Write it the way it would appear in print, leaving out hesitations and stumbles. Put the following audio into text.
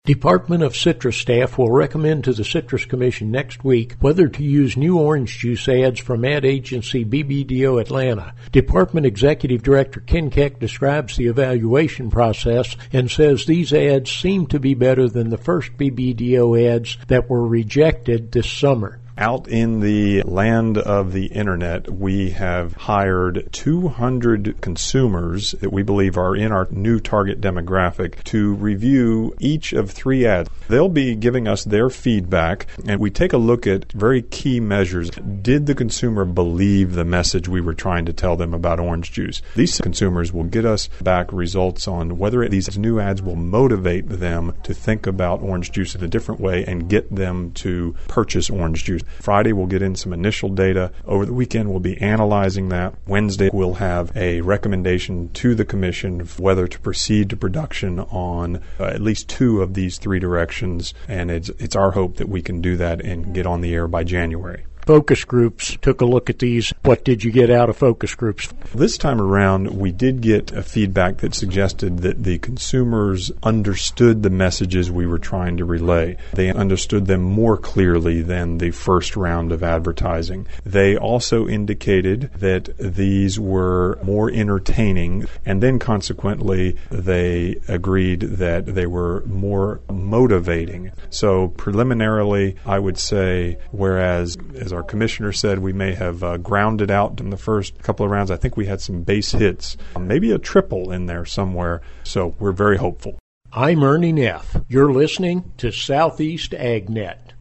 Department of Citrus staff will recommend to the Citrus Commission next week whether to use new orange juice ads from ad agency BBDO Atlanta. Department Executive Director Ken Keck describes the evaluation process and says these ads seem to be better than the first BBDO ads that were rejected this summer. Out in the land of the internet, we have hired 200 consumers that we believe are in our new target demographic to review each of 3 ads. They'll be giving us their feedback, and we take a look at very key measures. Did the consumer believe the message we were trying to tell them about orange juice? These consumers will get us back results on whether these new ads will motivate them to think about orange juice in a different way and get them to purchase orange juice. Friday, we'll get in some initial data. Over the weekend, we'll be analyzing that. Wednesday, we'll have a recommendation to the Commission whether to proceed to production on at least 2 of these 3 directions, and it's our hope that we can do that and get on the air by January. Focus groups took a look at these. What did you get out of focus groups? This time around, we did get a feedback that suggested that the consumers understood the messages we were trying to relay. They understood them more clearly than the first round of advertising. They also indicated that these were more entertaining, and then consequently, they agreed that they were more motivating. So preliminarily, I would say, whereas, as our commissioner said, we may have grounded out in the first couple of rounds. I think we had some base hits, maybe a triple in there somewhere. So we're very hopeful. I'm Ernie Neff. You're listening to Southeast AgNet.